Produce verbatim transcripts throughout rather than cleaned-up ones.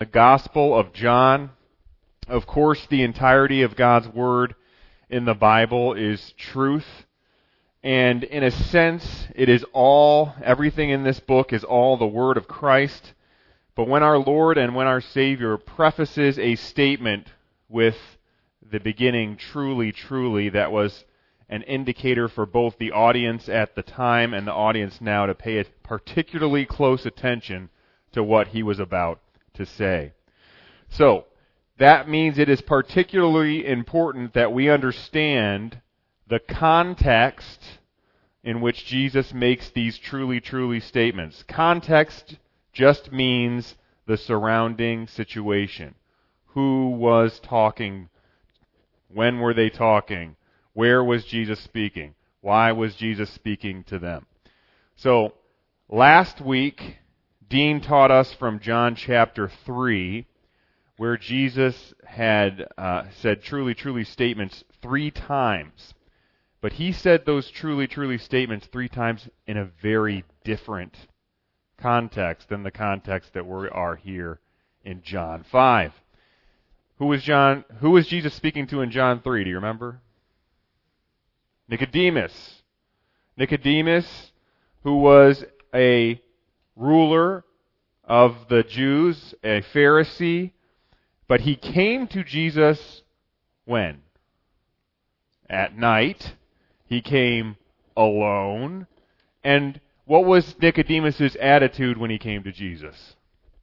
the Gospel of John. Of course, the entirety of God's Word in the Bible is truth. And in a sense, it is all, everything in this book is all the Word of Christ. But when our Lord and when our Savior prefaces a statement with the beginning, truly, truly, that was an indicator for both the audience at the time and the audience now to pay particularly close attention to what he was about to say. So, that means it is particularly important that we understand the context in which Jesus makes these truly, truly statements. Context just means the surrounding situation. Who was talking? When were they talking? Where was Jesus speaking? Why was Jesus speaking to them? So, last week, Dean taught us from John chapter three, where Jesus had uh, said truly, truly statements three times. But he said those truly, truly statements three times in a very different context than the context that we are here in John five. Who was John? Who was Jesus speaking to in John three? Do you remember? Nicodemus. Nicodemus, who was a ruler of the Jews, a Pharisee, but he came to Jesus when? At night. He came alone. And what was Nicodemus' attitude when he came to Jesus?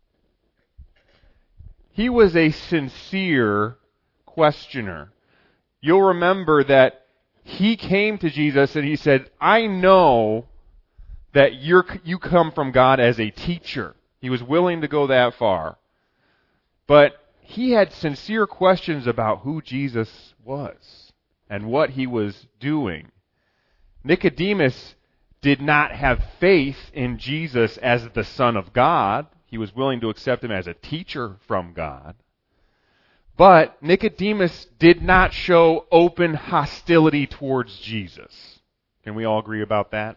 He was a sincere questioner. You'll remember that he came to Jesus and he said, I know that you're, you come from God as a teacher. He was willing to go that far. But he had sincere questions about who Jesus was and what he was doing. Nicodemus did not have faith in Jesus as the Son of God. He was willing to accept him as a teacher from God. But Nicodemus did not show open hostility towards Jesus. Can we all agree about that?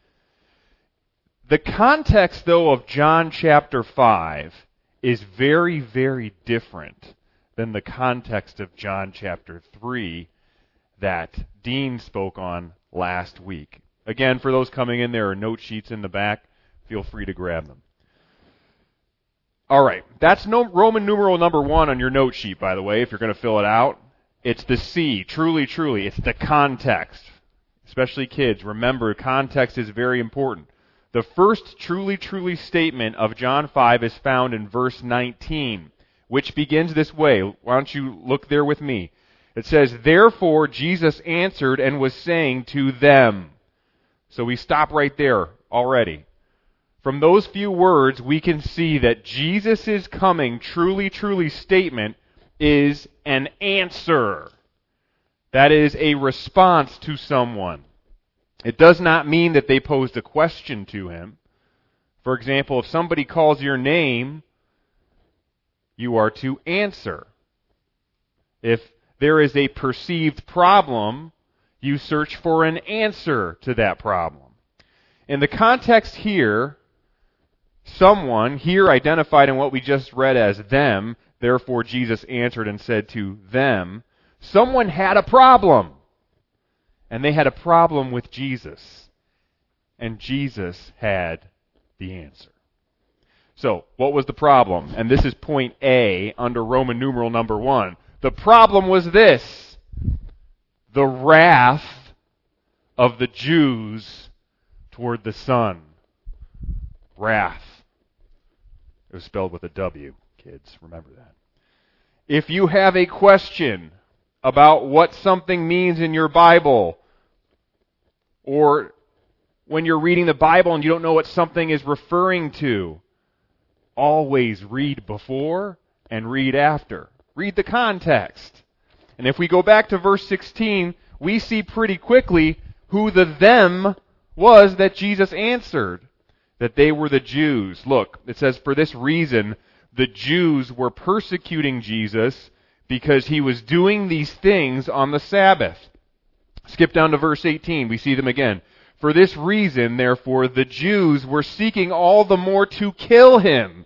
The context, though, of John chapter five is very, very different than the context of John chapter three that Dean spoke on last week. Again, for those coming in, there are note sheets in the back. Feel free to grab them. All right, that's no, Roman numeral number one on your note sheet, by the way, if you're going to fill it out. It's the C, truly, truly. It's the context. Especially kids, remember, context is very important. The first truly, truly statement of John five is found in verse nineteen, which begins this way. Why don't you look there with me? It says, therefore Jesus answered and was saying to them. So we stop right there already. From those few words, we can see that Jesus' coming truly, truly statement is an answer. That is a response to someone. It does not mean that they posed a question to him. For example, if somebody calls your name, you are to answer. If there is a perceived problem, you search for an answer to that problem. In the context here, someone, here identified in what we just read as them, therefore Jesus answered and said to them, someone had a problem. And they had a problem with Jesus. And Jesus had the answer. So, what was the problem? And this is point A under Roman numeral number one. The problem was this: the wrath of the Jews toward the Son. Wrath. It was spelled with a W, kids. Remember that. If you have a question about what something means in your Bible, or when you're reading the Bible and you don't know what something is referring to, always read before and read after. Read the context. And if we go back to verse sixteen, we see pretty quickly who the them was that Jesus answered. That they were the Jews. Look, it says, for this reason, the Jews were persecuting Jesus because he was doing these things on the Sabbath. Skip down to verse eighteen. We see them again. For this reason, therefore, the Jews were seeking all the more to kill him,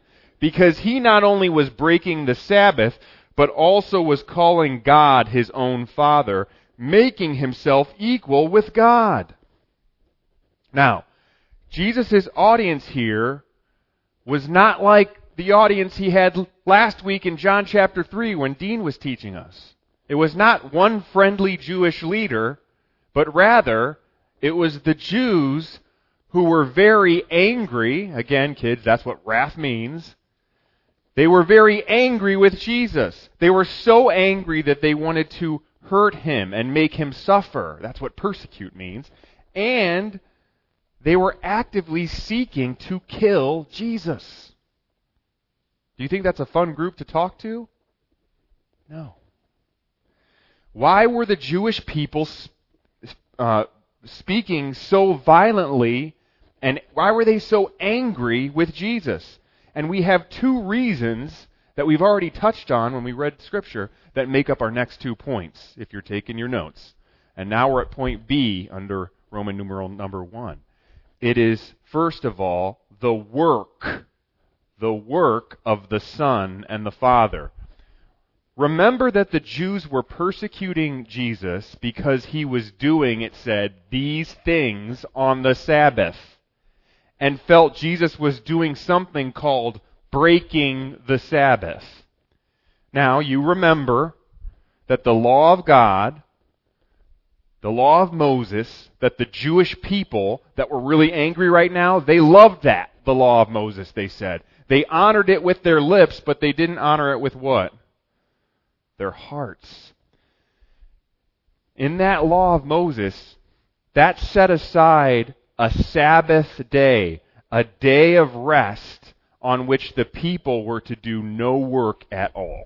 because he not only was breaking the Sabbath, but also was calling God his own Father, making himself equal with God. Now, Jesus' audience here was not like the audience he had last week in John chapter three when Dean was teaching us. It was not one friendly Jewish leader, but rather it was the Jews who were very angry. Again, kids, that's what wrath means. They were very angry with Jesus. They were so angry that they wanted to hurt him and make him suffer. That's what persecute means. And they were actively seeking to kill Jesus. Do you think that's a fun group to talk to? No. Why were the Jewish people uh, speaking so violently, and why were they so angry with Jesus? And we have two reasons that we've already touched on when we read Scripture that make up our next two points, if you're taking your notes. And now we're at point B under Roman numeral number one. It is, first of all, the work, the work of the Son and the Father. Remember that the Jews were persecuting Jesus because he was doing, it said, these things on the Sabbath, and felt Jesus was doing something called breaking the Sabbath. Now, you remember that the law of God, the law of Moses, that the Jewish people that were really angry right now, they loved that, the law of Moses, they said. They honored it with their lips, but they didn't honor it with what? Their hearts. In that law of Moses, that set aside a Sabbath day, a day of rest on which the people were to do no work at all.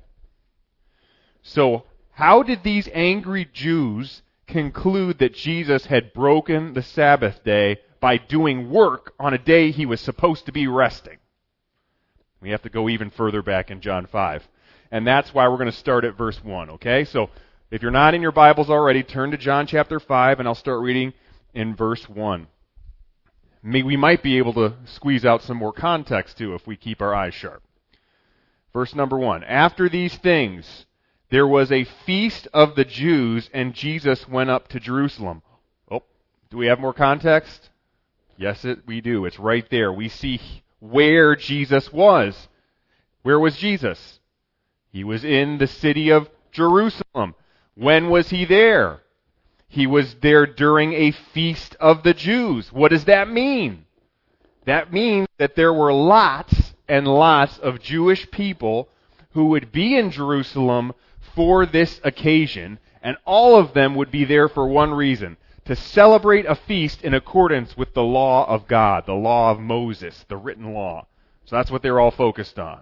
So, how did these angry Jews conclude that Jesus had broken the Sabbath day by doing work on a day he was supposed to be resting? We have to go even further back in John five. And that's why we're going to start at verse one, okay? So, if you're not in your Bibles already, turn to John chapter five, and I'll start reading in verse one. We might be able to squeeze out some more context, too, if we keep our eyes sharp. Verse number one. After these things, there was a feast of the Jews, and Jesus went up to Jerusalem. Oh, do we have more context? Yes, it, we do. It's right there. We see where Jesus was. Where was Jesus? He was in the city of Jerusalem. When was he there? He was there during a feast of the Jews. What does that mean? That means that there were lots and lots of Jewish people who would be in Jerusalem for this occasion, and all of them would be there for one reason: to celebrate a feast in accordance with the law of God, the law of Moses, the written law. So that's what they're all focused on.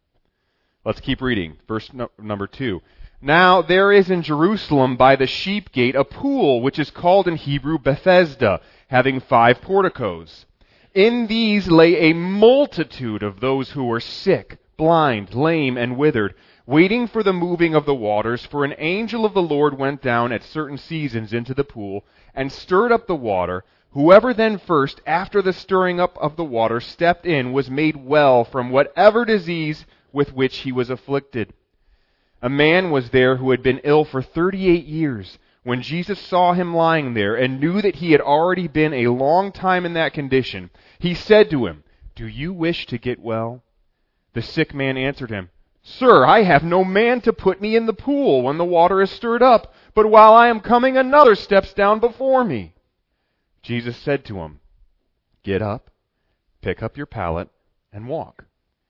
Let's keep reading. Verse no, number two. Now there is in Jerusalem by the sheep gate a pool, which is called in Hebrew Bethesda, having five porticos. In these lay a multitude of those who were sick, blind, lame, and withered, waiting for the moving of the waters. For an angel of the Lord went down at certain seasons into the pool, and stirred up the water. Whoever then first, after the stirring up of the water, stepped in, was made well from whatever disease with which he was afflicted. A man was there who had been ill for thirty-eight years. When Jesus saw him lying there and knew that he had already been a long time in that condition, he said to him, "Do you wish to get well?" The sick man answered him, "Sir, I have no man to put me in the pool when the water is stirred up, but while I am coming, another steps down before me." Jesus said to him, "Get up, pick up your pallet, and walk."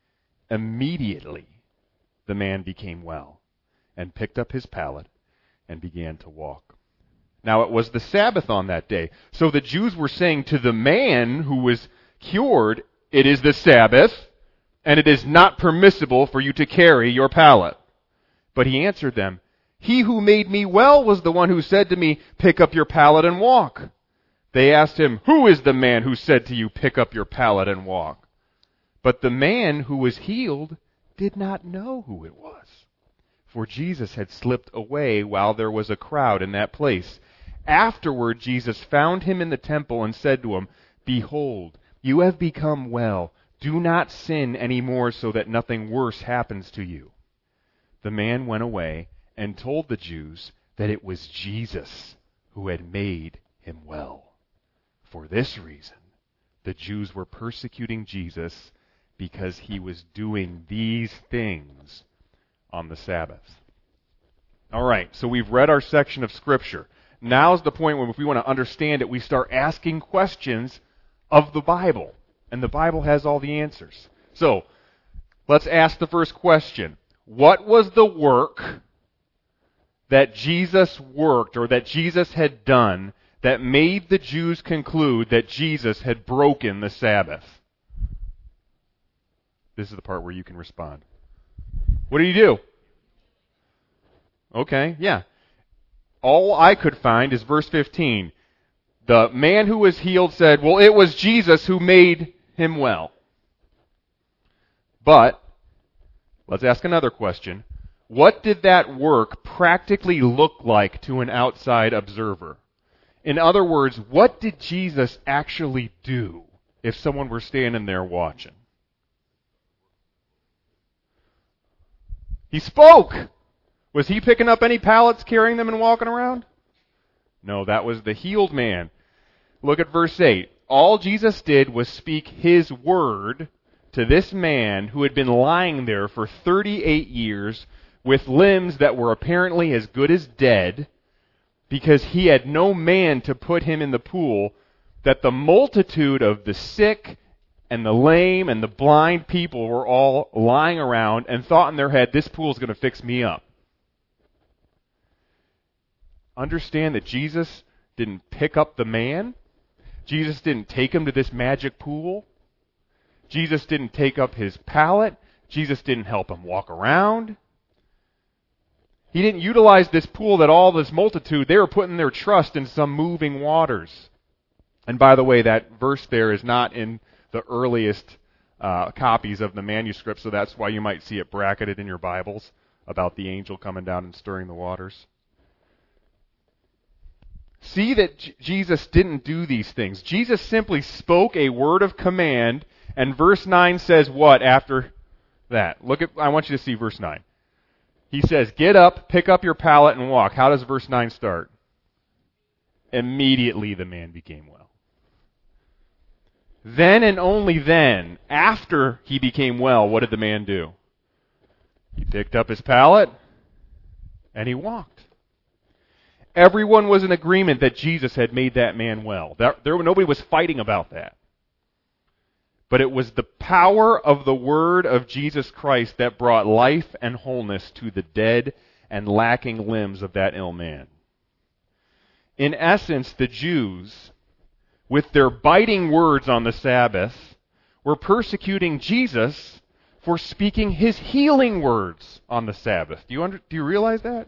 Immediately the man became well, and picked up his pallet, and began to walk. Now it was the Sabbath on that day. So the Jews were saying to the man who was cured, "It is the Sabbath, and it is not permissible for you to carry your pallet." But he answered them, "He who made me well was the one who said to me, 'Pick up your pallet and walk.'" They asked him, "Who is the man who said to you, 'Pick up your pallet and walk'?" But the man who was healed did not know who it was, for Jesus had slipped away while there was a crowd in that place. Afterward, Jesus found him in the temple and said to him, "Behold, you have become well. Do not sin anymore so that nothing worse happens to you." The man went away and told the Jews that it was Jesus who had made him well. For this reason, the Jews were persecuting Jesus because he was doing these things on the Sabbath. All right, so we've read our section of Scripture. Now's the point where if we want to understand it, we start asking questions of the Bible. And the Bible has all the answers. So, let's ask the first question. What was the work that Jesus worked, or that Jesus had done, that made the Jews conclude that Jesus had broken the Sabbath? This is the part where you can respond. What did he do? Okay, yeah. All I could find is verse fifteen. The man who was healed said, "Well, it was Jesus who made him well." But, let's ask another question. What did that work practically look like to an outside observer? In other words, what did Jesus actually do if someone were standing there watching? He spoke. Was he picking up any pallets, carrying them, and walking around? No, that was the healed man. Look at verse eight. All Jesus did was speak his word to this man who had been lying there for thirty-eight years with limbs that were apparently as good as dead, because he had no man to put him in the pool, that the multitude of the sick and the lame and the blind people were all lying around and thought in their head, this pool's going to fix me up. Understand that Jesus didn't pick up the man. Jesus didn't take him to this magic pool. Jesus didn't take up his pallet. Jesus didn't help him walk around. He didn't utilize this pool that all this multitude, they were putting their trust in some moving waters. And by the way, that verse there is not in the earliest uh, copies of the manuscript, so that's why you might see it bracketed in your Bibles about the angel coming down and stirring the waters. See that J- Jesus didn't do these things. Jesus simply spoke a word of command, and verse nine says what after that? Look at, I want you to see verse nine. He says, "Get up, pick up your pallet, and walk." How does verse nine start? Immediately the man became well. Then and only then, after he became well, what did the man do? He picked up his pallet, and he walked. Everyone was in agreement that Jesus had made that man well. There, there, nobody was fighting about that. But it was the power of the word of Jesus Christ that brought life and wholeness to the dead and lacking limbs of that ill man. In essence, the Jews, with their biting words on the Sabbath, were persecuting Jesus for speaking his healing words on the Sabbath. Do you under, do you realize that?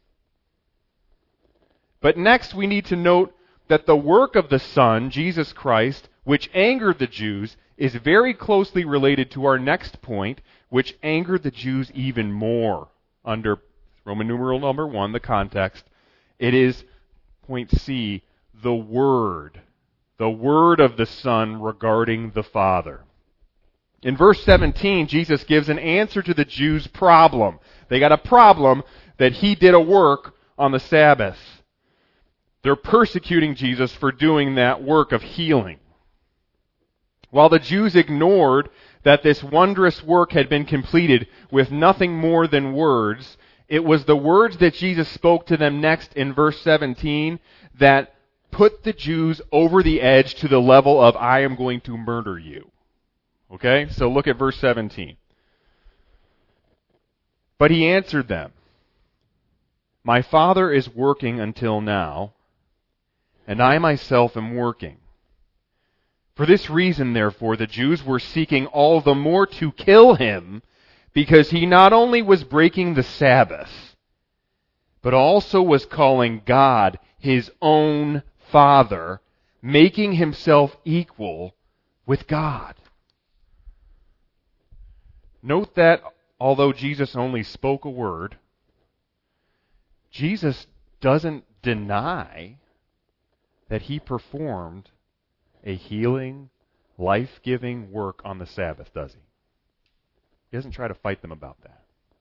But next we need to note that the work of the Son, Jesus Christ, which angered the Jews, is very closely related to our next point, which angered the Jews even more. Under Roman numeral number one, the context, it is, point C, the Word. The Word of the Son regarding the Father. In verse seventeen, Jesus gives an answer to the Jews' problem. They got a problem that he did a work on the Sabbath. They're persecuting Jesus for doing that work of healing. While the Jews ignored that this wondrous work had been completed with nothing more than words, it was the words that Jesus spoke to them next in verse seventeen that put the Jews over the edge to the level of, "I am going to murder you." Okay? So look at verse seventeen. But he answered them, "My Father is working until now, and I myself am working. For this reason, therefore, the Jews were seeking all the more to kill him, because he not only was breaking the Sabbath, but also was calling God his own Father, making himself equal with God." Note that although Jesus only spoke a word, Jesus doesn't deny that he performed a healing, life-giving work on the Sabbath, does he? He doesn't try to fight them about that.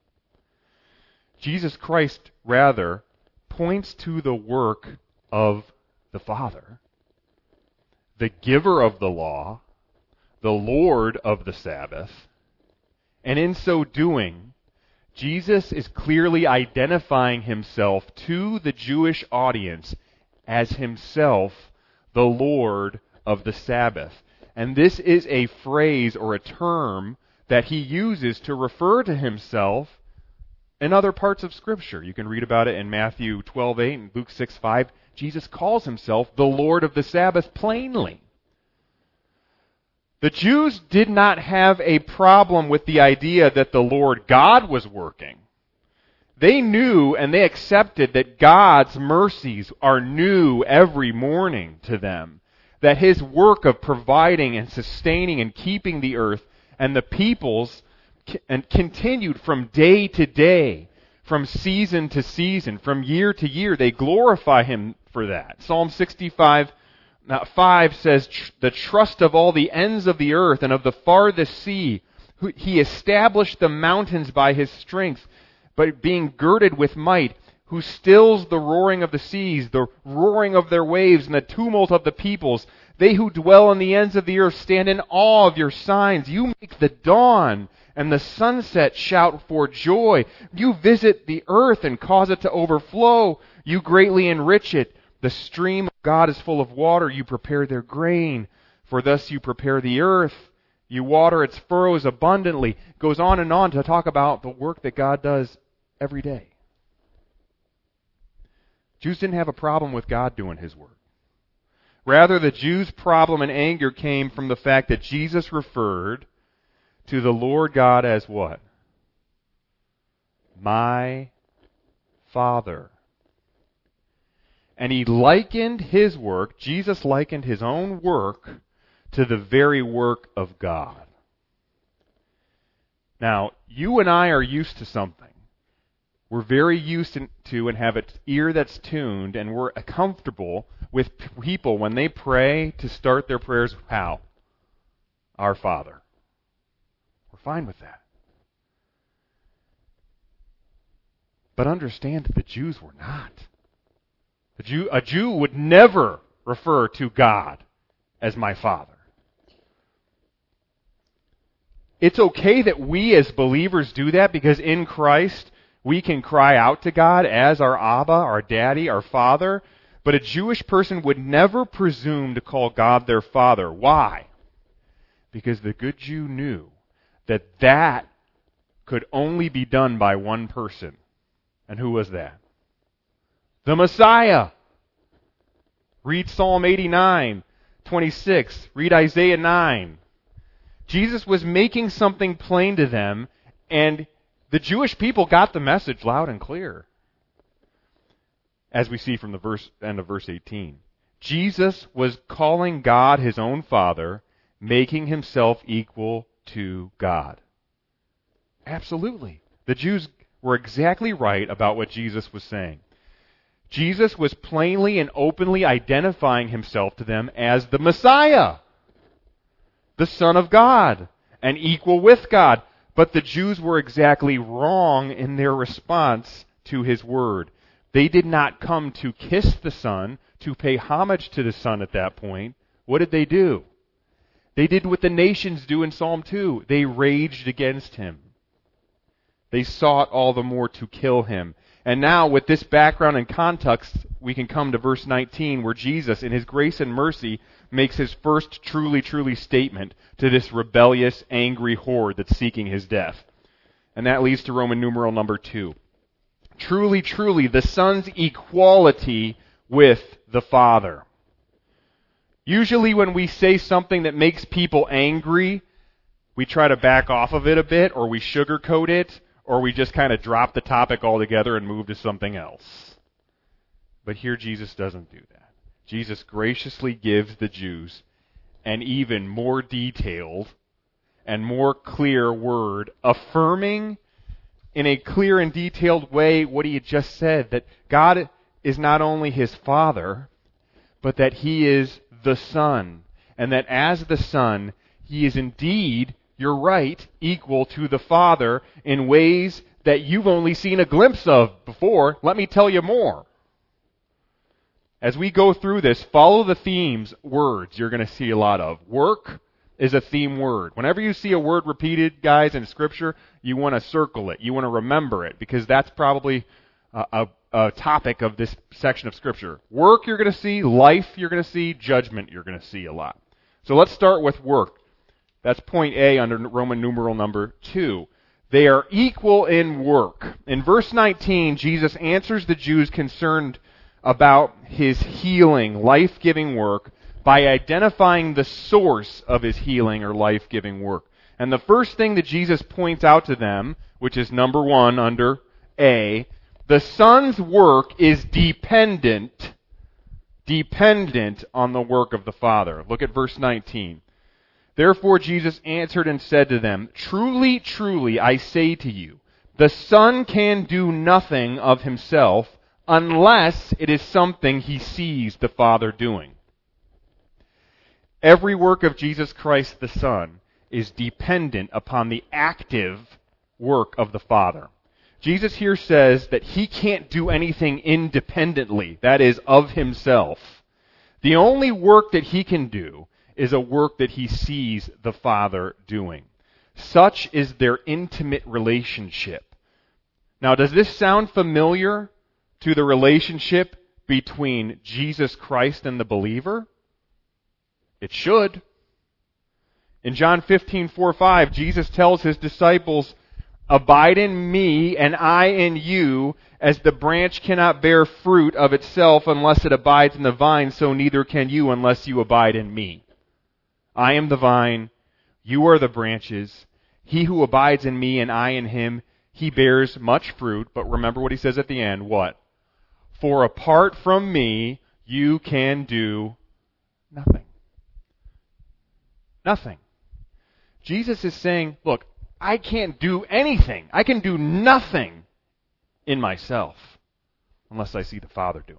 Jesus Christ, rather, points to the work of the Father, the giver of the law, the Lord of the Sabbath, and in so doing, Jesus is clearly identifying himself to the Jewish audience as himself the Lord of the Sabbath. And this is a phrase or a term that he uses to refer to himself in other parts of Scripture. You can read about it in Matthew twelve eight and Luke six five. Jesus calls himself the Lord of the Sabbath plainly. The Jews did not have a problem with the idea that the Lord God was working. They knew and they accepted that God's mercies are new every morning to them. That his work of providing and sustaining and keeping the earth and the peoples and continued from day to day, from season to season, from year to year. They glorify him for that. Psalm sixty-five five says, the trust of all the ends of the earth and of the farthest sea. He established the mountains by his strength, but being girded with might, who stills the roaring of the seas, the roaring of their waves, and the tumult of the peoples. They who dwell on the ends of the earth stand in awe of your signs. You make the dawn and the sunset shout for joy. You visit the earth and cause it to overflow. You greatly enrich it. The stream of God is full of water. You prepare their grain, for thus you prepare the earth. You water its furrows abundantly. Goes on and on to talk about the work that God does every day. Jews didn't have a problem with God doing his work. Rather, the Jews' problem and anger came from the fact that Jesus referred to the Lord God as what? My Father. And he likened his work, Jesus likened his own work, to the very work of God. Now, you and I are used to something. We're very used to and have an ear that's tuned, and we're comfortable with people when they pray to start their prayers how? Our Father. We're fine with that. But understand that the Jews were not. A Jew, a Jew would never refer to God as my Father. It's okay that we as believers do that because in Christ we can cry out to God as our Abba, our Daddy, our Father. But a Jewish person would never presume to call God their Father. Why? Because the good Jew knew that that could only be done by one person. And who was that? The Messiah. Read Psalm eighty-nine, twenty-six. Read Isaiah nine. Jesus was making something plain to them, and the Jewish people got the message loud and clear. As we see from the verse, end of verse eighteen. Jesus was calling God his own Father, making himself equal to God. Absolutely. The Jews were exactly right about what Jesus was saying. Jesus was plainly and openly identifying himself to them as the Messiah, the Son of God, and equal with God. But the Jews were exactly wrong in their response to his word. They did not come to kiss the Son, to pay homage to the Son at that point. What did they do? They did what the nations do in Psalm two. They raged against him. They sought all the more to kill him. And now, with this background and context, we can come to verse nineteen, where Jesus, in his grace and mercy, makes his first truly, truly statement to this rebellious, angry horde that's seeking his death. And that leads to Roman numeral number two. Truly, truly, the Son's equality with the Father. Usually when we say something that makes people angry, we try to back off of it a bit, or we sugarcoat it, or we just kind of drop the topic altogether and move to something else. But here Jesus doesn't do that. Jesus graciously gives the Jews an even more detailed and more clear word, affirming in a clear and detailed way what he had just said, that God is not only his Father, but that he is the Son, and that as the Son, he is indeed, you're right, equal to the Father in ways that you've only seen a glimpse of before. Let me tell you more. As we go through this, follow the themes, words you're going to see a lot of. Work is a theme word. Whenever you see a word repeated, guys, in Scripture, you want to circle it. You want to remember it, because that's probably a, a, a topic of this section of Scripture. Work you're going to see, life you're going to see, judgment you're going to see a lot. So let's start with work. That's point A under Roman numeral number two. They are equal in work. In verse nineteen, Jesus answers the Jews concerned about his healing, life-giving work by identifying the source of his healing or life-giving work. And the first thing that Jesus points out to them, which is number one under A, the Son's work is dependent, dependent on the work of the Father. Look at verse nineteen. Therefore Jesus answered and said to them, Truly, truly, I say to you, the Son can do nothing of himself unless it is something he sees the Father doing. Every work of Jesus Christ the Son is dependent upon the active work of the Father. Jesus here says that he can't do anything independently, that is, of himself. The only work that he can do is a work that he sees the Father doing. Such is their intimate relationship. Now, does this sound familiar to the relationship between Jesus Christ and the believer? It should. In John fifteen, four, five, Jesus tells his disciples, Abide in me, and I in you, as the branch cannot bear fruit of itself unless it abides in the vine, so neither can you unless you abide in me. I am the vine, you are the branches. He who abides in me and I in him, he bears much fruit. But remember what he says at the end, what? For apart from me, you can do nothing. Nothing. Jesus is saying, look, I can't do anything. I can do nothing in myself unless I see the Father doing it.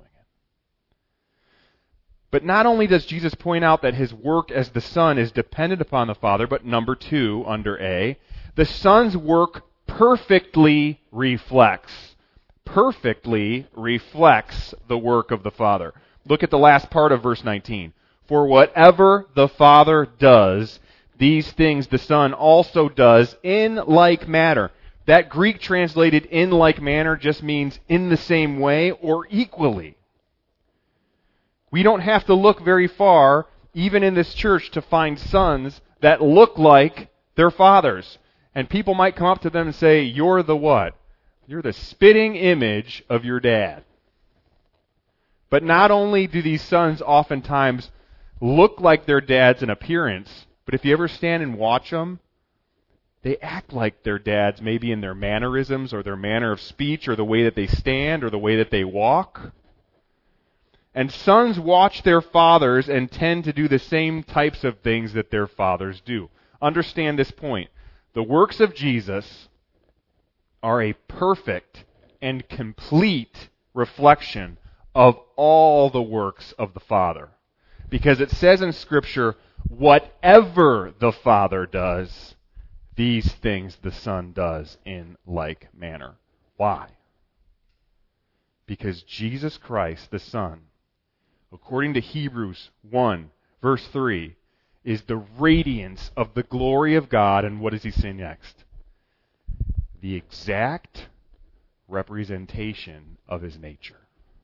But not only does Jesus point out that his work as the Son is dependent upon the Father, but number two, under A, the Son's work perfectly reflects, perfectly reflects the work of the Father. Look at the last part of verse nineteen. For whatever the Father does, these things the Son also does in like manner. That Greek translated in like manner just means in the same way or equally. We don't have to look very far, even in this church, to find sons that look like their fathers. And people might come up to them and say, you're the what? You're the spitting image of your dad. But not only do these sons oftentimes look like their dads in appearance, but if you ever stand and watch them, they act like their dads, maybe in their mannerisms or their manner of speech or the way that they stand or the way that they walk. And sons watch their fathers and tend to do the same types of things that their fathers do. Understand this point. The works of Jesus are a perfect and complete reflection of all the works of the Father. Because it says in Scripture, whatever the Father does, these things the Son does in like manner. Why? Because Jesus Christ, the Son, according to Hebrews one, verse three, is the radiance of the glory of God. And what does he say next? The exact representation of his nature.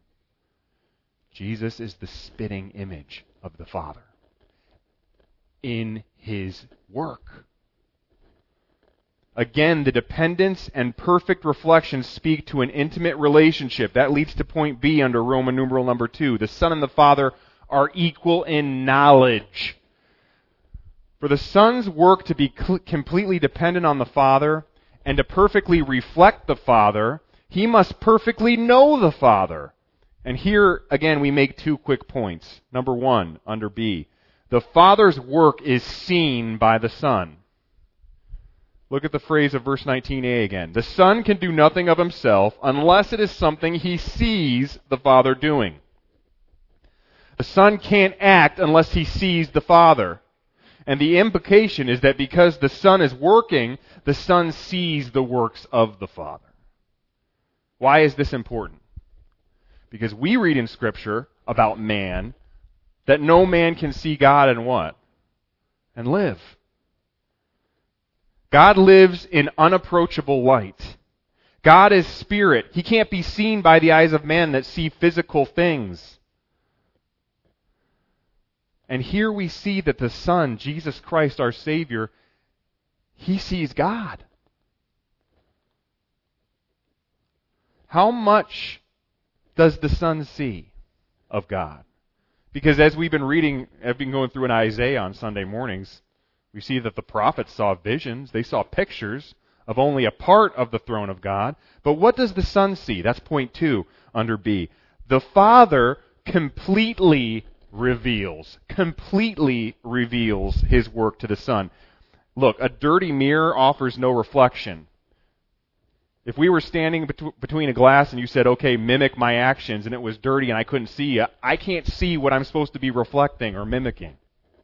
Jesus is the spitting image of the Father in his work. Again, the dependence and perfect reflection speak to an intimate relationship. That leads to point B under Roman numeral number two. The Son and the Father are equal in knowledge. For the Son's work to be cl- completely dependent on the Father and to perfectly reflect the Father, he must perfectly know the Father. And here, again, we make two quick points. Number one, under B, the Father's work is seen by the Son. Look at the phrase of verse nineteen a again. The Son can do nothing of himself unless it is something he sees the Father doing. The Son can't act unless he sees the Father. And the implication is that because the Son is working, the Son sees the works of the Father. Why is this important? Because we read in Scripture about man that no man can see God and what? And live. God lives in unapproachable light. God is spirit. He can't be seen by the eyes of man that see physical things. And here we see that the Son, Jesus Christ, our Savior, He sees God. How much does the Son see of God? Because as we've been reading, I've been going through in Isaiah on Sunday mornings, we see that the prophets saw visions. They saw pictures of only a part of the throne of God. But what does the Son see? That's point two under B. The Father completely reveals, completely reveals His work to the Son. Look, a dirty mirror offers no reflection. If we were standing bet- between a glass and you said, okay, mimic my actions, and it was dirty and I couldn't see, I can't see what I'm supposed to be reflecting or mimicking.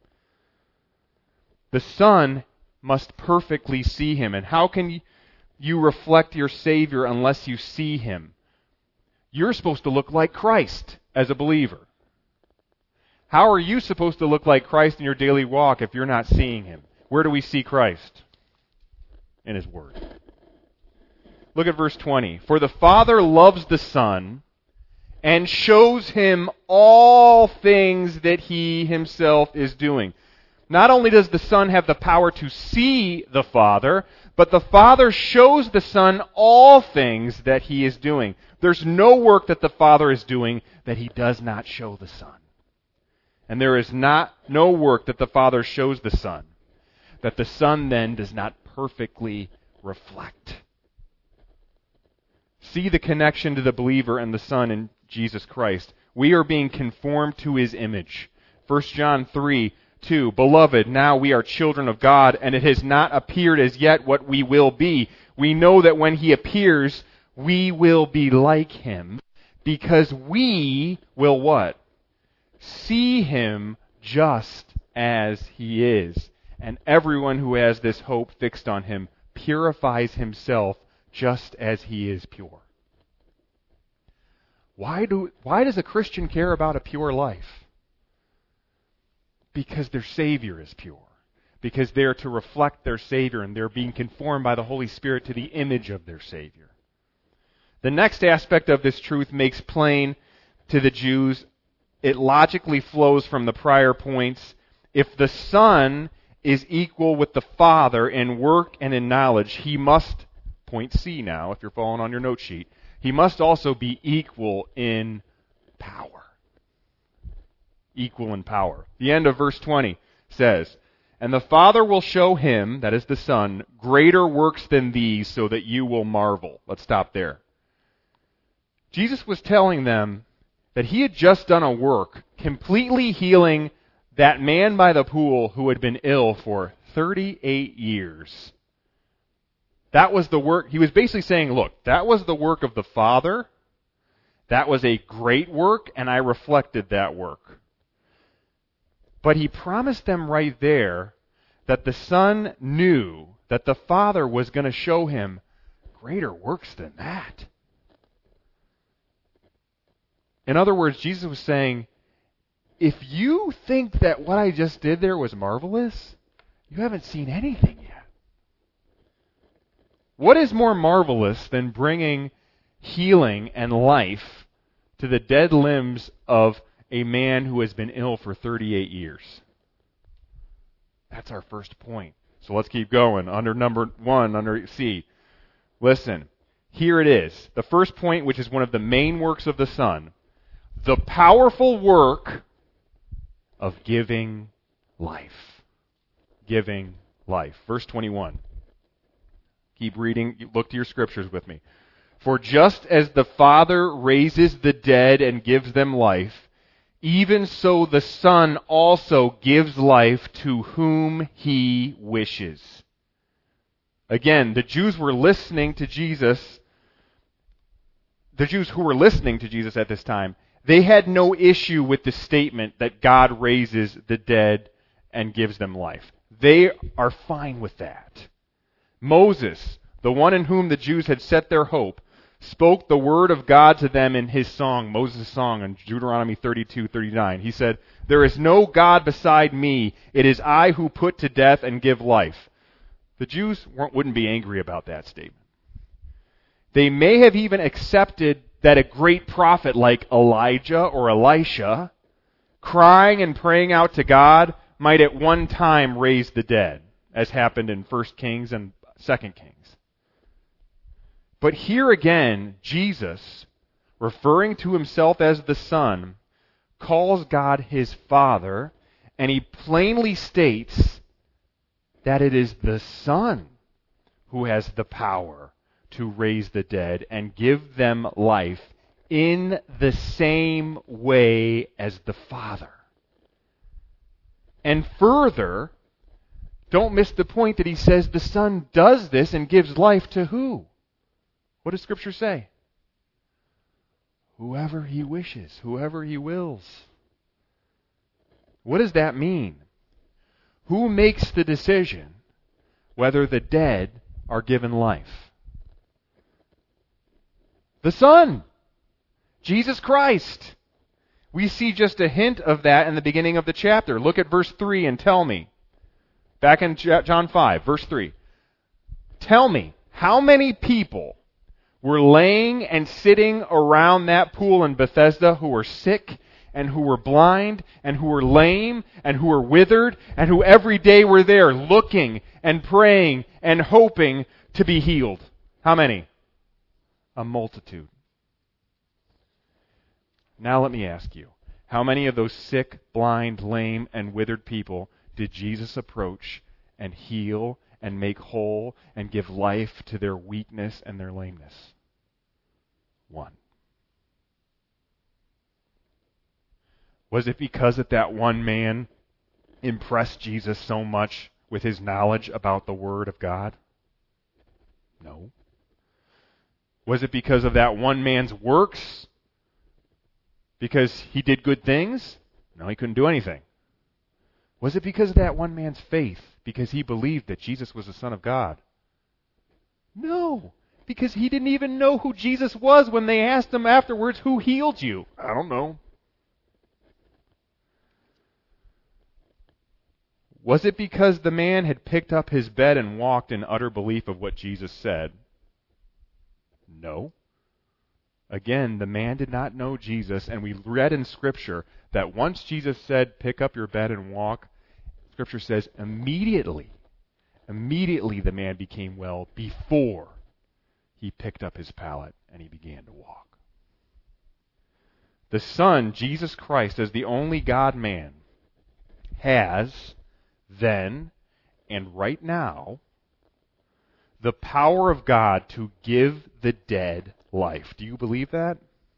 The Son must perfectly see Him. And how can you reflect your Savior unless you see Him? You're supposed to look like Christ as a believer. How are you supposed to look like Christ in your daily walk if you're not seeing Him? Where do we see Christ? In His Word. Look at verse twenty. For the Father loves the Son and shows Him all things that He Himself is doing. Not only does the Son have the power to see the Father, but the Father shows the Son all things that He is doing. There's no work that the Father is doing that He does not show the Son. And there is not no work that the Father shows the Son that the Son then does not perfectly reflect. See the connection to the believer and the Son in Jesus Christ. We are being conformed to His image. First John three two, Beloved, now we are children of God, and it has not appeared as yet what we will be. We know that when He appears, we will be like Him, because we will what? See Him just as He is. And everyone who has this hope fixed on Him purifies himself just as He is pure. Why do why does a Christian care about a pure life? Because their Savior is pure. Because they're to reflect their Savior and they're being conformed by the Holy Spirit to the image of their Savior. The next aspect of this truth makes plain to the Jews. It logically flows from the prior points. If the Son is equal with the Father in work and in knowledge, He must, point C now, if you're following on your note sheet, He must also be equal in power. Equal in power. The end of verse twenty says, And the Father will show Him, that is the Son, greater works than these so that you will marvel. Let's stop there. Jesus was telling them that He had just done a work completely healing that man by the pool who had been ill for thirty-eight years. That was the work. He was basically saying, look, that was the work of the Father. That was a great work, and I reflected that work. But He promised them right there that the Son knew that the Father was going to show Him greater works than that. In other words, Jesus was saying, if you think that what I just did there was marvelous, you haven't seen anything yet. What is more marvelous than bringing healing and life to the dead limbs of a man who has been ill for thirty-eight years? That's our first point. So let's keep going. Under number one, under C. Listen, here it is. The first point, which is one of the main works of the Son. The powerful work of giving life. Giving life. Verse twenty-one. Keep reading. Look to your scriptures with me. For just as the Father raises the dead and gives them life, even so the Son also gives life to whom He wishes. Again, the Jews were listening to Jesus. The Jews who were listening to Jesus at this time, They had no issue with the statement that God raises the dead and gives them life. They are fine with that. Moses, the one in whom the Jews had set their hope, spoke the word of God to them in his song, Moses' song in Deuteronomy thirty-two thirty-nine. He said, "There is no God beside me. It is I who put to death and give life." The Jews wouldn't be angry about that statement. They may have even accepted that a great prophet like Elijah or Elisha, crying and praying out to God, might at one time raise the dead, as happened in First Kings and Second Kings. But here again, Jesus, referring to himself as the Son, calls God his Father, and he plainly states that it is the Son who has the power to raise the dead and give them life in the same way as the Father. And further, don't miss the point that he says the Son does this and gives life to who? What does Scripture say? Whoever he wishes, whoever he wills. What does that mean? Who makes the decision whether the dead are given life? The Son, Jesus Christ. We see just a hint of that in the beginning of the chapter. Look at verse three and tell me. Back in John five, verse three. Tell me, how many people were laying and sitting around that pool in Bethesda who were sick and who were blind and who were lame and who were withered and who every day were there looking and praying and hoping to be healed? How many? A multitude. Now let me ask you, how many of those sick, blind, lame, and withered people did Jesus approach and heal and make whole and give life to their weakness and their lameness? One. Was it because that that one man impressed Jesus so much with his knowledge about the Word of God? No. Was it because of that one man's works? Because he did good things? No, he couldn't do anything. Was it because of that one man's faith? Because he believed that Jesus was the Son of God? No, because he didn't even know who Jesus was when they asked him afterwards, "Who healed you?" I don't know. Was it because the man had picked up his bed and walked in utter belief of what Jesus said? No. Again, the man did not know Jesus, and we read in Scripture that once Jesus said, "Pick up your bed and walk," Scripture says immediately, immediately the man became well before he picked up his pallet and he began to walk. The Son, Jesus Christ, as the only God-man, has then and right now the power of God to give the dead life. Do you believe that?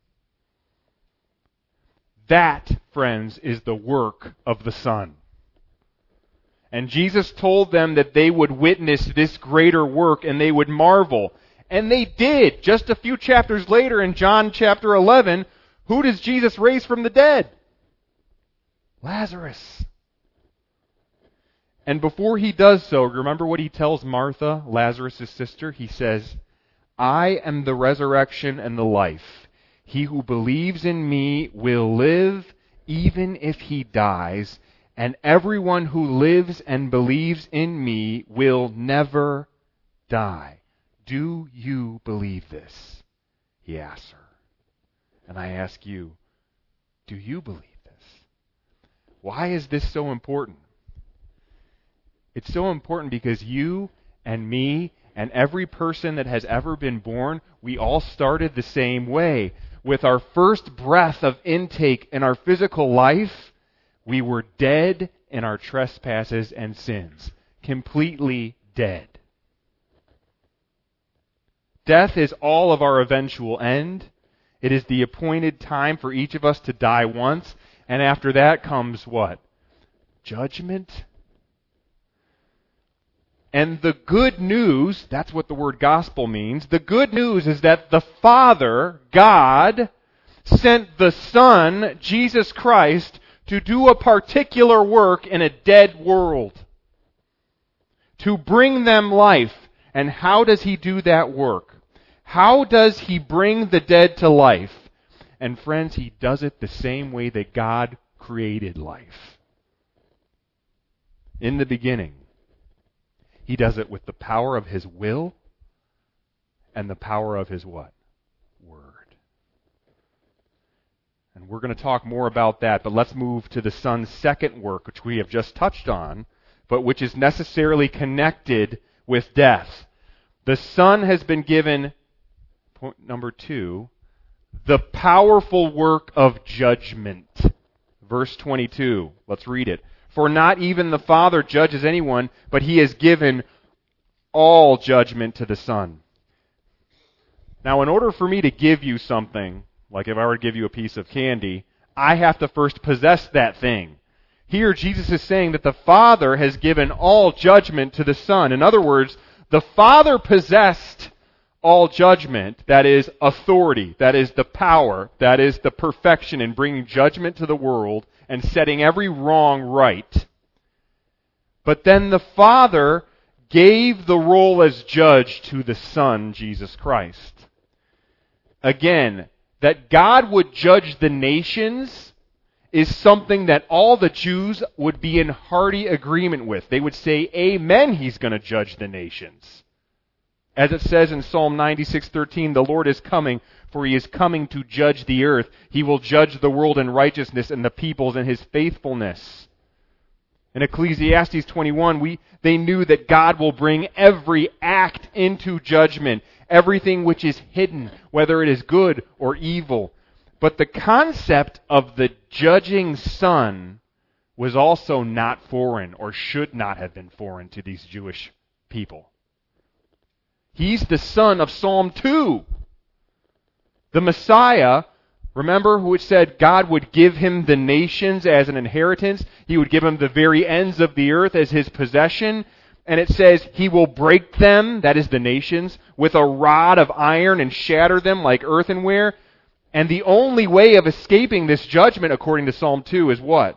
That, friends, is the work of the Son. And Jesus told them that they would witness this greater work and they would marvel. And they did. Just a few chapters later in John chapter eleven, who does Jesus raise from the dead? Lazarus. And before he does so, remember what he tells Martha, Lazarus' sister? He says, "I am the resurrection and the life. He who believes in me will live even if he dies, and everyone who lives and believes in me will never die." Do you believe this? He asks her. And I ask you, do you believe this? Why is this so important? It's so important because you and me and every person that has ever been born, we all started the same way. With our first breath of intake in our physical life, we were dead in our trespasses and sins. Completely dead. Death is all of our eventual end. It is the appointed time for each of us to die once, and after that comes what? Judgment. And the good news, that's what the word gospel means, the good news is that the Father, God, sent the Son, Jesus Christ, to do a particular work in a dead world. To bring them life. And how does He do that work? How does He bring the dead to life? And friends, He does it the same way that God created life. In the beginning, He does it with the power of His will and the power of His what? Word. And we're going to talk more about that, but let's move to the Son's second work, which we have just touched on, but which is necessarily connected with death. The Son has been given, point number two, the powerful work of judgment. Verse twenty-two, let's read it. For not even the Father judges anyone, but He has given all judgment to the Son. Now, in order for me to give you something, like if I were to give you a piece of candy, I have to first possess that thing. Here, Jesus is saying that the Father has given all judgment to the Son. In other words, the Father possessed all judgment, that is authority, that is the power, that is the perfection in bringing judgment to the world and setting every wrong right. But then the Father gave the role as judge to the Son, Jesus Christ. Again, that God would judge the nations is something that all the Jews would be in hearty agreement with. They would say, amen, He's going to judge the nations. As it says in Psalm ninety-six thirteen, the Lord is coming, for He is coming to judge the earth. He will judge the world in righteousness and the peoples in His faithfulness. In Ecclesiastes twenty-one, we, they knew that God will bring every act into judgment, everything which is hidden, whether it is good or evil. But the concept of the judging Son was also not foreign, or should not have been foreign to these Jewish people. He's the son of Psalm two. The Messiah, remember who it said God would give Him the nations as an inheritance? He would give Him the very ends of the earth as His possession. And it says He will break them, that is the nations, with a rod of iron and shatter them like earthenware. And the only way of escaping this judgment, according to Psalm two, is what?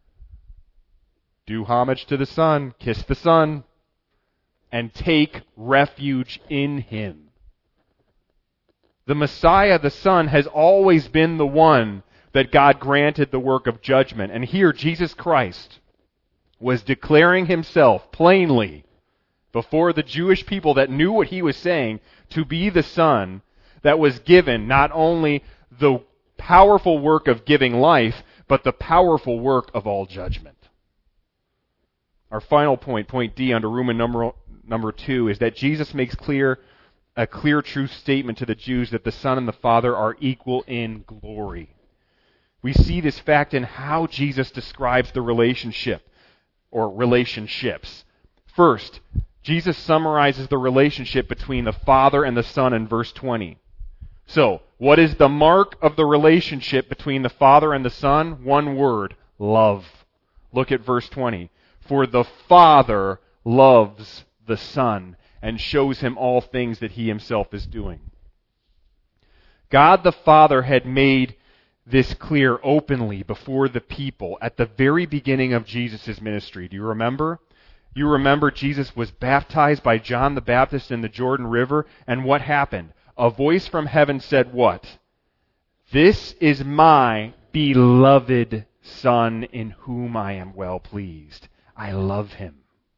Do homage to the Son, kiss the Son, and take refuge in Him. The Messiah, the Son, has always been the one that God granted the work of judgment. And here, Jesus Christ was declaring Himself plainly before the Jewish people that knew what He was saying to be the Son that was given not only the powerful work of giving life, but the powerful work of all judgment. Our final point, point D under Roman number, number two, is that Jesus makes clear a clear true statement to the Jews that the Son and the Father are equal in glory. We see this fact in how Jesus describes the relationship or relationships. First, Jesus summarizes the relationship between the Father and the Son in verse twenty. So, what is the mark of the relationship between the Father and the Son? One word, love. Look at verse twenty. For the Father loves the Son and shows Him all things that He Himself is doing. God the Father had made this clear openly before the people at the very beginning of Jesus' ministry. Do you remember? You remember Jesus was baptized by John the Baptist in the Jordan River, and what happened? A voice from heaven said what? This is my beloved Son in whom I am well pleased. I love Him.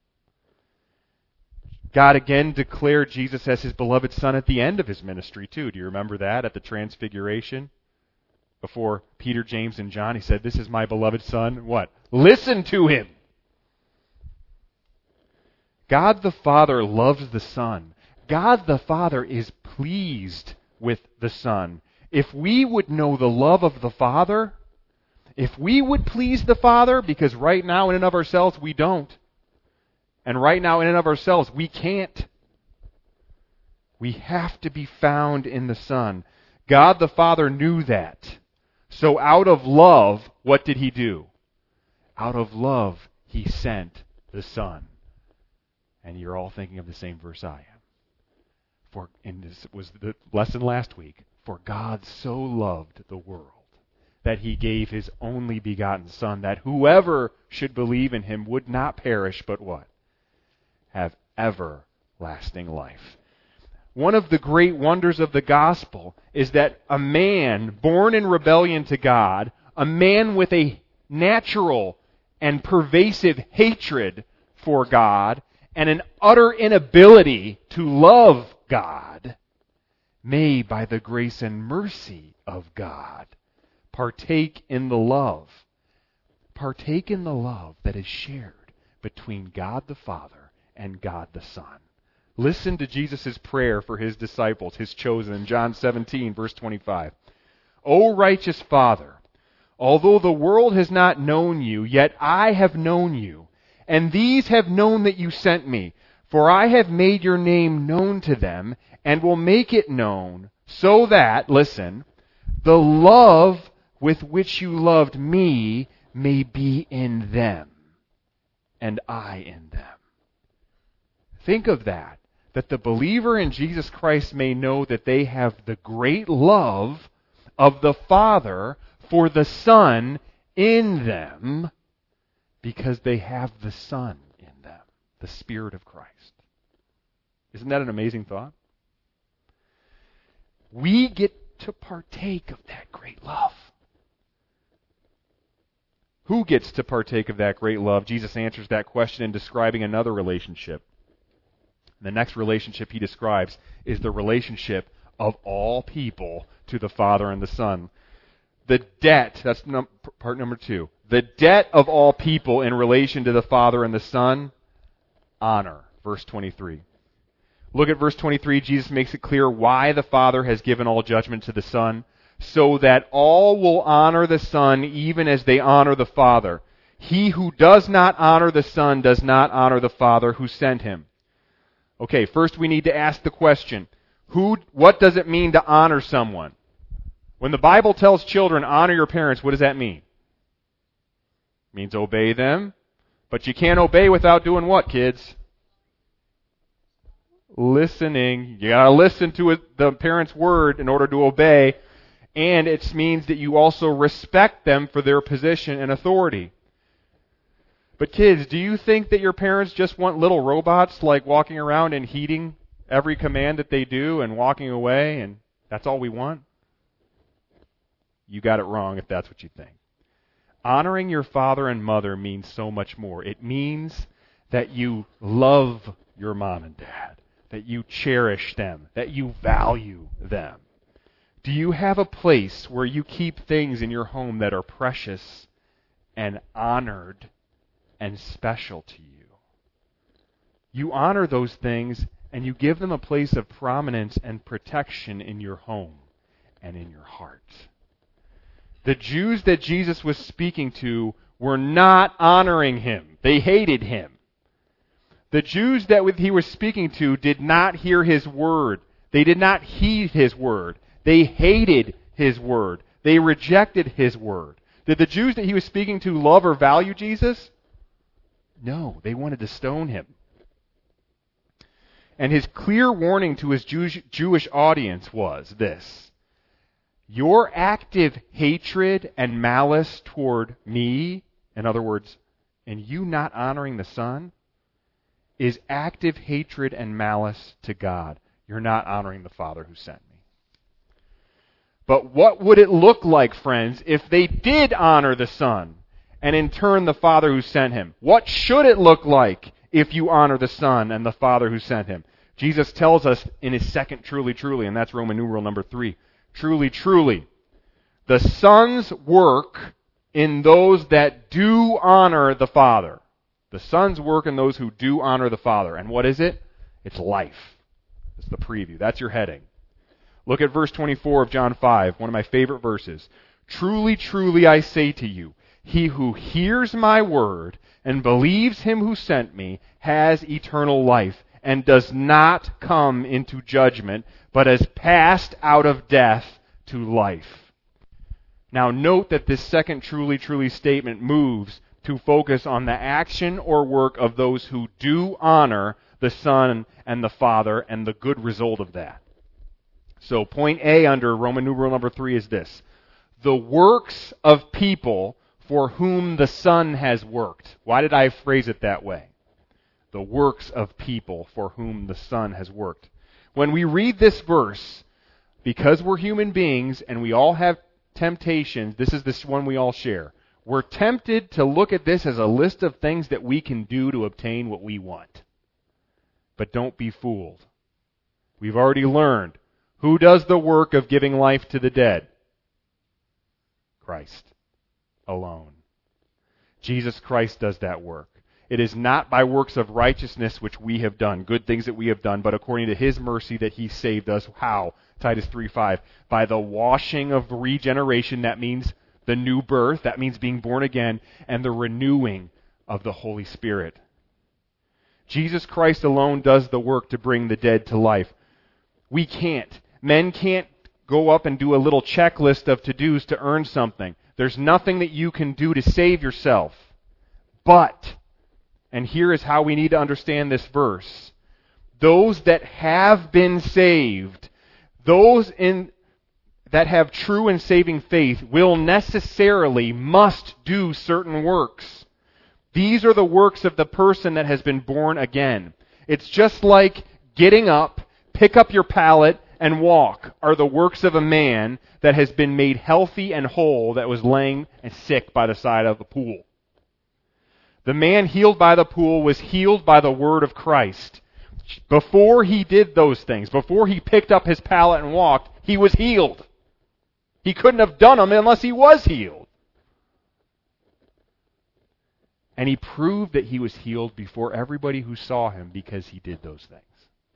God again declared Jesus as His beloved Son at the end of His ministry too. Do you remember that at the Transfiguration? Before Peter, James, and John, He said, this is my beloved Son. What? Listen to Him. God the Father loves the Son. God the Father is pleased with the Son. If we would know the love of the Father, if we would please the Father, because right now in and of ourselves we don't, and right now in and of ourselves we can't. We have to be found in the Son. God the Father knew that. So out of love, what did He do? Out of love, He sent the Son. And you're all thinking of the same verse I am. For, and this was the lesson last week. For God so loved the world that he gave his only begotten Son, that whoever should believe in him would not perish, but what? Have everlasting life. One of the great wonders of the gospel is that a man born in rebellion to God, a man with a natural and pervasive hatred for God, and an utter inability to love God, may, by the grace and mercy of God, partake in the love. Partake in the love that is shared between God the Father and God the Son. Listen to Jesus' prayer for his disciples, his chosen, in John seventeen, verse twenty-five. O righteous Father, although the world has not known you, yet I have known you, and these have known that you sent me. For I have made your name known to them, and will make it known, so that, listen, the love with which you loved me may be in them, and I in them. Think of that, that the believer in Jesus Christ may know that they have the great love of the Father for the Son in them, because they have the Son in them, the Spirit of Christ. Isn't that an amazing thought? We get to partake of that great love. Who gets to partake of that great love? Jesus answers that question in describing another relationship. The next relationship he describes is the relationship of all people to the Father and the Son. The debt, that's num- part number two. The debt of all people in relation to the Father and the Son, honor. Verse twenty-three. Look at verse twenty-three. Jesus makes it clear why the Father has given all judgment to the Son, so that all will honor the Son even as they honor the Father. He who does not honor the Son does not honor the Father who sent him. Okay, first we need to ask the question, who? What does it mean to honor someone? When the Bible tells children, honor your parents, what does that mean? It means obey them. But you can't obey without doing what, kids? Listening. You gotta listen to it, the parent's word in order to obey. And it means that you also respect them for their position and authority. But kids, do you think that your parents just want little robots like walking around and heeding every command that they do and walking away and that's all we want? You got it wrong if that's what you think. Honoring your father and mother means so much more. It means that you love your mom and dad, that you cherish them, that you value them. Do you have a place where you keep things in your home that are precious and honored and special to you? You honor those things and you give them a place of prominence and protection in your home and in your heart. The Jews that Jesus was speaking to were not honoring him. They hated him. The Jews that he was speaking to did not hear his word. They did not heed his word. They hated his word. They rejected his word. Did the Jews that he was speaking to love or value Jesus? No, they wanted to stone him. And his clear warning to his Jewish, Jewish audience was this: your active hatred and malice toward me, in other words, and you not honoring the Son, is active hatred and malice to God. You're not honoring the Father who sent me. But what would it look like, friends, if they did honor the Son, and in turn the Father who sent him? What should it look like if you honor the Son and the Father who sent him? Jesus tells us in his second truly, truly, and that's Roman numeral number three. Truly, truly, the Son's work in those that do honor the Father. The Son's work in those who do honor the Father. And what is it? It's life. It's the preview. That's your heading. Look at verse twenty-four of John five, one of my favorite verses. Truly, truly, I say to you, he who hears my word and believes him who sent me has eternal life and does not come into judgment, but has passed out of death to life. Now note that this second truly, truly statement moves to focus on the action or work of those who do honor the Son and the Father and the good result of that. So point A under Roman numeral number three is this: the works of people for whom the Son has worked. Why did I phrase it that way? The works of people for whom the Son has worked. When we read this verse, because we're human beings and we all have temptations, this is this one we all share. We're tempted to look at this as a list of things that we can do to obtain what we want. But don't be fooled. We've already learned who does the work of giving life to the dead? Christ alone. Jesus Christ does that work. It is not by works of righteousness which we have done, good things that we have done, but according to His mercy that He saved us. How? Titus three five. By the washing of regeneration, that means the new birth, that means being born again, and the renewing of the Holy Spirit. Jesus Christ alone does the work to bring the dead to life. We can't. Men can't go up and do a little checklist of to-dos to earn something. There's nothing that you can do to save yourself. But, and here is how we need to understand this verse, those that have been saved, those in that have true and saving faith will necessarily must do certain works. These are the works of the person that has been born again. It's just like getting up, pick up your pallet, and walk are the works of a man that has been made healthy and whole that was laying and sick by the side of the pool. The man healed by the pool was healed by the word of Christ. Before he did those things, before he picked up his pallet and walked, he was healed. He couldn't have done them unless he was healed. And he proved that he was healed before everybody who saw him because he did those things.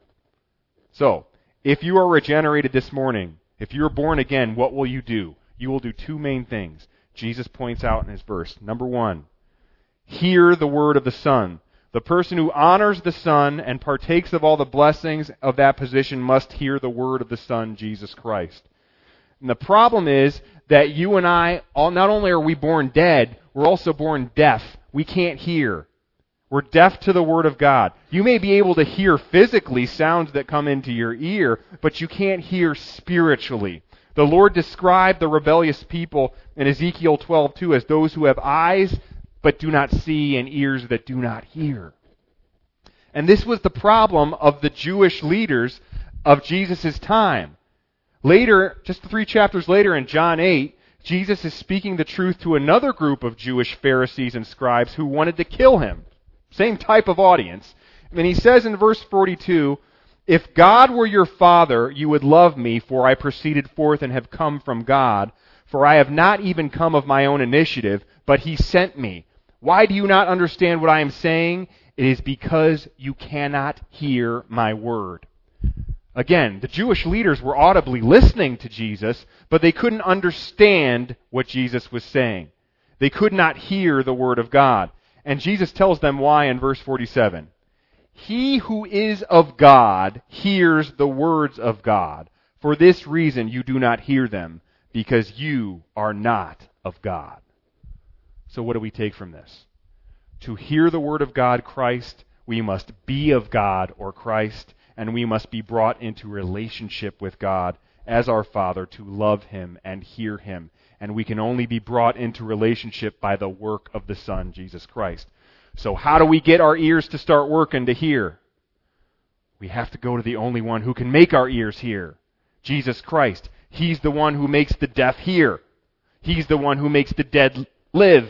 So, if you are regenerated this morning, if you're born again, what will you do? You will do two main things. Jesus points out in his verse. Number one, hear the word of the Son. The person who honors the Son and partakes of all the blessings of that position must hear the word of the Son, Jesus Christ. And the problem is that you and I, all, not only are we born dead, we're also born deaf. We can't hear. We're deaf to the Word of God. You may be able to hear physically sounds that come into your ear, but you can't hear spiritually. The Lord described the rebellious people in Ezekiel twelve two as those who have eyes but do not see and ears that do not hear. And this was the problem of the Jewish leaders of Jesus' time. Later, just three chapters later in John eight, Jesus is speaking the truth to another group of Jewish Pharisees and scribes who wanted to kill him. Same type of audience. And he says in verse forty-two, if God were your Father, you would love me, for I proceeded forth and have come from God. For I have not even come of my own initiative, but He sent me. Why do you not understand what I am saying? It is because you cannot hear my word. Again, the Jewish leaders were audibly listening to Jesus, but they couldn't understand what Jesus was saying. They could not hear the word of God. And Jesus tells them why in verse forty-seven. He who is of God hears the words of God. For this reason you do not hear them, because you are not of God. So what do we take from this? To hear the word of God, Christ, we must be of God or Christ, and we must be brought into relationship with God as our Father to love Him and hear Him. And we can only be brought into relationship by the work of the Son, Jesus Christ. So how do we get our ears to start working to hear? We have to go to the only one who can make our ears hear. Jesus Christ. He's the one who makes the deaf hear. He's the one who makes the dead live.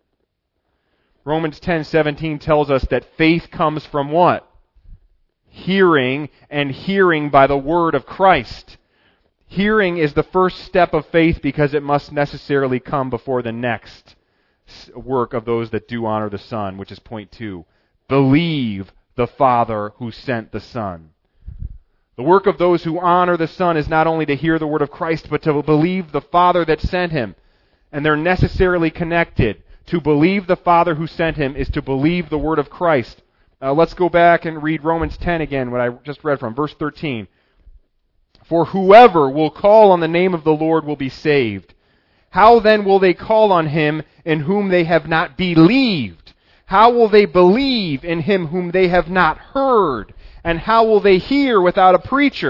Romans ten seventeen tells us that faith comes from what? Hearing, and hearing by the word of Christ. Hearing is the first step of faith because it must necessarily come before the next work of those that do honor the Son, which is point two. Believe the Father who sent the Son. The work of those who honor the Son is not only to hear the word of Christ, but to believe the Father that sent Him. And they're necessarily connected. To believe the Father who sent Him is to believe the word of Christ. Uh, let's go back and read Romans ten again, what I just read from, verse thirteen. For whoever will call on the name of the Lord will be saved. How then will they call on Him in whom they have not believed? How will they believe in Him whom they have not heard? And how will they hear without a preacher?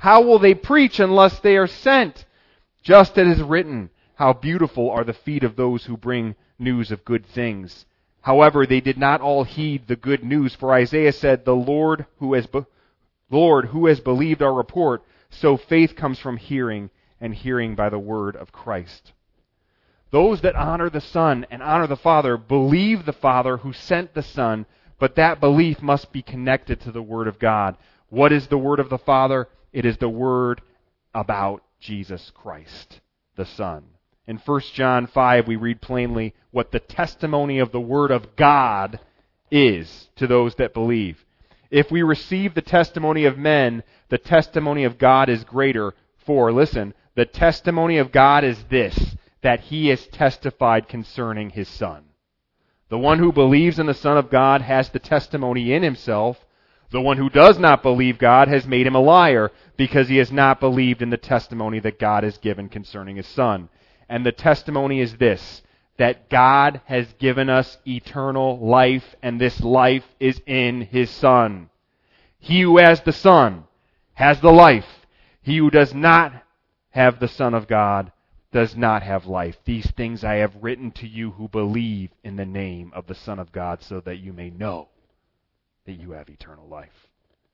How will they preach unless they are sent? Just as it is written, how beautiful are the feet of those who bring news of good things. However, they did not all heed the good news, for Isaiah said, The Lord who has be- Lord, who has believed our report? So faith comes from hearing, and hearing by the word of Christ. Those that honor the Son and honor the Father believe the Father who sent the Son, but that belief must be connected to the Word of God. What is the Word of the Father? It is the Word about Jesus Christ, the Son. In First John five, we read plainly what the testimony of the Word of God is to those that believe. If we receive the testimony of men, the testimony of God is greater. For, listen, the testimony of God is this, that He has testified concerning His Son. The one who believes in the Son of God has the testimony in himself. The one who does not believe God has made him a liar, because he has not believed in the testimony that God has given concerning His Son. And the testimony is this, that God has given us eternal life, and this life is in His Son. He who has the Son has the life. He who does not have the Son of God does not have life. These things I have written to you who believe in the name of the Son of God, so that you may know that you have eternal life.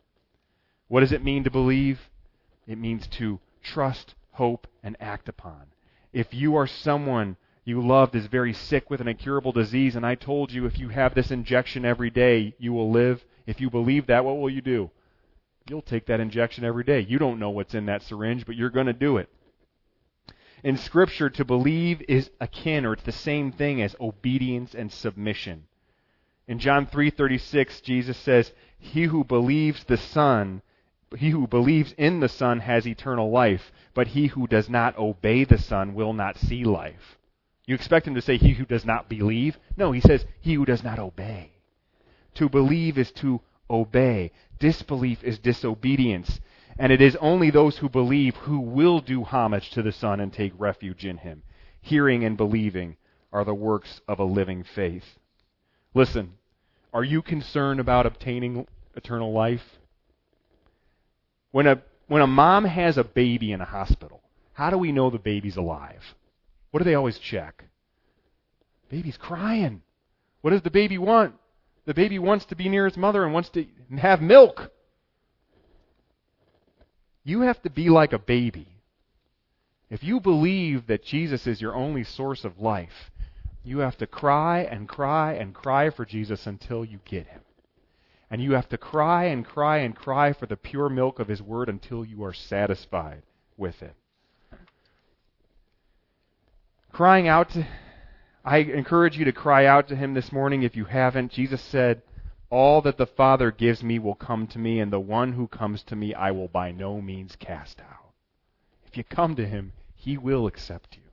What does it mean to believe? It means to trust, hope, and act upon. If you are someone you loved is very sick with an incurable disease, and I told you if you have this injection every day, you will live, if you believe that, what will you do? You'll take that injection every day. You don't know what's in that syringe, but you're going to do it. In Scripture, to believe is akin, or it's the same thing as obedience and submission. In John three thirty-six, Jesus says, He who believes the Son, he who believes in the Son has eternal life, but he who does not obey the Son will not see life. You expect him to say, he who does not believe? No, he says, he who does not obey. To believe is to obey. Disbelief is disobedience. And it is only those who believe who will do homage to the Son and take refuge in Him. Hearing and believing are the works of a living faith. Listen, are you concerned about obtaining eternal life? When a, when a mom has a baby in a hospital, how do we know the baby's alive? What do they always check? Baby's crying. What does the baby want? The baby wants to be near its mother and wants to have milk. You have to be like a baby. If you believe that Jesus is your only source of life, you have to cry and cry and cry for Jesus until you get Him. And you have to cry and cry and cry for the pure milk of His Word until you are satisfied with it. Crying out to, I encourage you to cry out to Him this morning if you haven't. Jesus said, all that the Father gives me will come to me, and the one who comes to me I will by no means cast out. If you come to Him, He will accept you.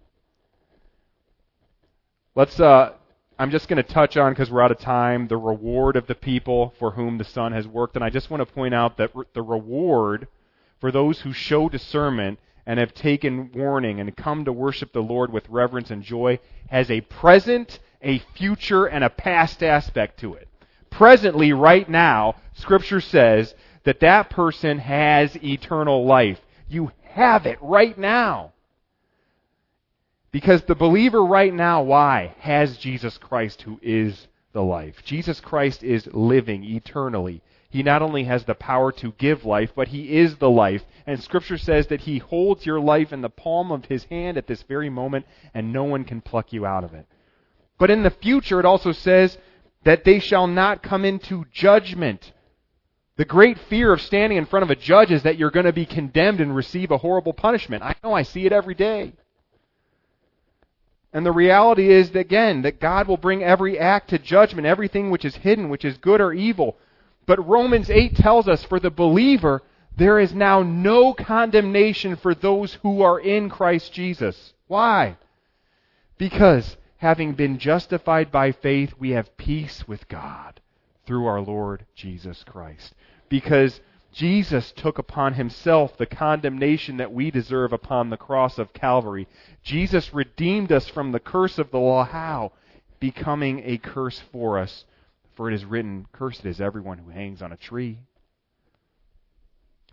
Let's, uh, I'm just going to touch on, because we're out of time, the reward of the people for whom the Son has worked. And I just want to point out that the reward for those who show discernment and have taken warning and come to worship the Lord with reverence and joy has a present, a future, and a past aspect to it. Presently, right now, Scripture says that that person has eternal life. You have it right now. Because the believer right now, why? Has Jesus Christ, who is the life. Jesus Christ is living eternally. He not only has the power to give life, but He is the life. And Scripture says that He holds your life in the palm of His hand at this very moment, and no one can pluck you out of it. But in the future, it also says that they shall not come into judgment. The great fear of standing in front of a judge is that you're going to be condemned and receive a horrible punishment. I know, I see it every day. And the reality is, that, again, that God will bring every act to judgment, everything which is hidden, which is good or evil. But Romans eight tells us, for the believer, there is now no condemnation for those who are in Christ Jesus. Why? Because having been justified by faith, we have peace with God through our Lord Jesus Christ. Because Jesus took upon Himself the condemnation that we deserve upon the cross of Calvary. Jesus redeemed us from the curse of the law. How? Becoming a curse for us. For it is written, cursed is everyone who hangs on a tree.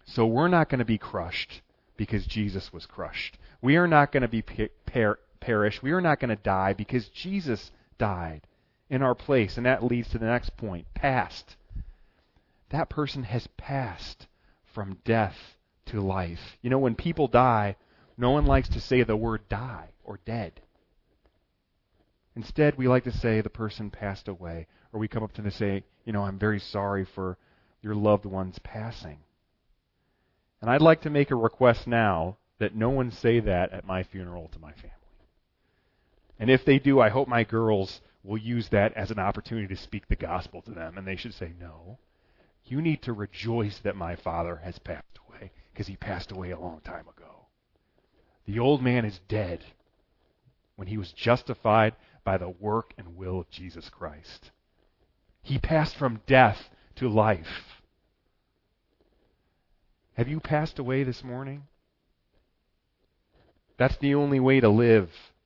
So we're not going to be crushed because Jesus was crushed. We are not going to be per- perish. We are not going to die because Jesus died in our place. And that leads to the next point, past. That person has passed from death to life. You know, when people die, no one likes to say the word die or dead. Instead, we like to say the person passed away, or we come up to them and say, you know, I'm very sorry for your loved one's passing. And I'd like to make a request now that no one say that at my funeral to my family. And if they do, I hope my girls will use that as an opportunity to speak the gospel to them, and they should say, no, you need to rejoice that my father has passed away, because he passed away a long time ago. The old man is dead when he was justified by the work and will of Jesus Christ. He passed from death to life. Have you passed away this morning? That's the only way to live.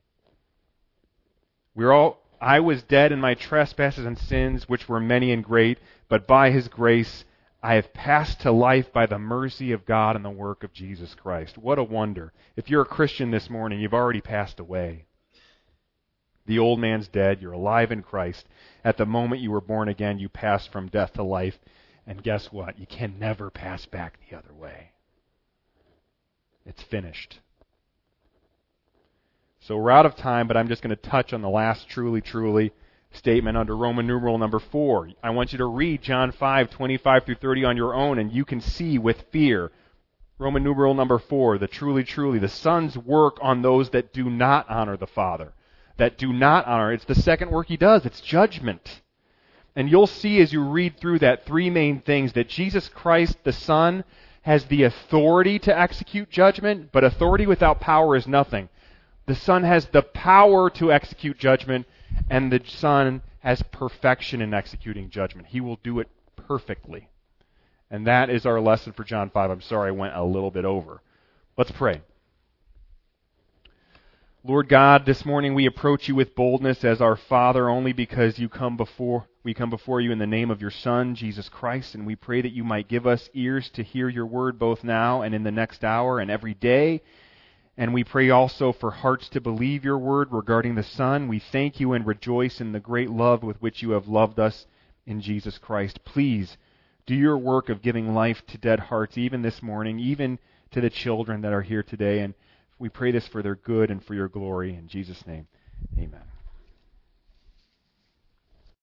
We're all I was dead in my trespasses and sins, which were many and great, but by his grace I have passed to life by the mercy of God and the work of Jesus Christ. What a wonder. If you're a Christian this morning, you've already passed away. The old man's dead. You're alive in Christ. At the moment you were born again, you passed from death to life. And guess what? You can never pass back the other way. It's finished. So we're out of time, but I'm just going to touch on the last truly, truly statement under Roman numeral number four. I want you to read John five, twenty-five through thirty on your own, and you can see with fear. Roman numeral number four, the truly, truly, the Son's work on those that do not honor the Father. That do not honor. It's the second work he does. It's judgment. And you'll see as you read through that three main things that Jesus Christ, the Son, has the authority to execute judgment, but authority without power is nothing. The Son has the power to execute judgment, and the Son has perfection in executing judgment. He will do it perfectly. And that is our lesson for John five. I'm sorry I went a little bit over. Let's pray. Lord God, this morning we approach you with boldness as our Father only because you come before we come before you in the name of your Son, Jesus Christ, and we pray that you might give us ears to hear your word both now and in the next hour and every day. And we pray also for hearts to believe your word regarding the Son. We thank you and rejoice in the great love with which you have loved us in Jesus Christ. Please do your work of giving life to dead hearts even this morning, even to the children that are here today. And we pray this for their good and for your glory. In Jesus' name, amen.